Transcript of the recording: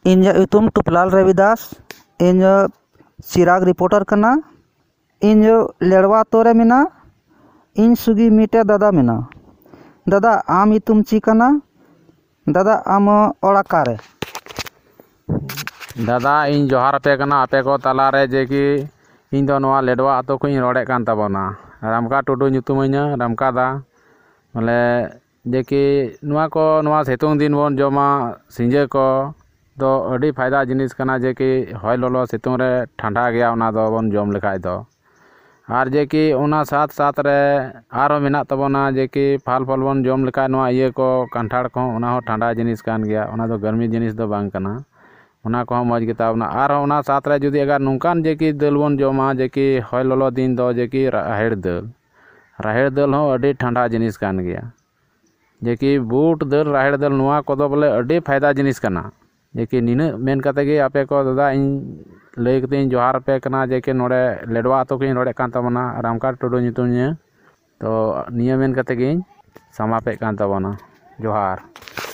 इन ᱧᱩᱛᱩᱢ टुपलाल रविदास इन चिराग रिपोर्टर कना इन लेड़वा तोरे मिना इन सुगी मीटे दादा मिना दादा आम इतुम ची कना दादा आम ओड़ाकारे दादा इन जोहार पे कना आपे को तला रे जे कि इन दो नवा लेडवा आतो को इन रोड़े कान तबना रामका टुडू ᱧᱩᱛᱩᱢᱟᱹᱧᱟ रामका दा बोले जे कि नवा को नवा सितुंग दिन बोन जमा सिंजे को दो अड़ी फायदा जिनिस कना जे कि हय लोलो सितुंग रे ठंडा गया ओना दो बोन जम लेखाय दो आर जे कि ओना साथ साथ रे आरो मेना तबना जे कि फल फल बोन जम लेखाय नवा इये को कांठाड़ को ओना हो ठंडा जिनिस कान गया ओना दो गर्मी जिनिस दो बांग कना ओना को मौज गेतावना आर ओना साथ रे जुदी अगर नुकान जे कि दल बोन जमा जे कि हय लोलो दिन दो जे कि राहेड़ दल हो अड़ी ठंडा जिनिस कान गया जे कि बूट दल राहेड़ दल नवा को दो बोले अड़ी फायदा जिनिस कना जे कि निना मेन कते गे आपे को दादा इन लई कते जोहार पे कना जे कि नोडे लेडवा तो के नोडे कान तबना रामका टुडू ᱧᱩᱛᱩᱢ तो निया मेन कते गे समापे कान तबना जोहार।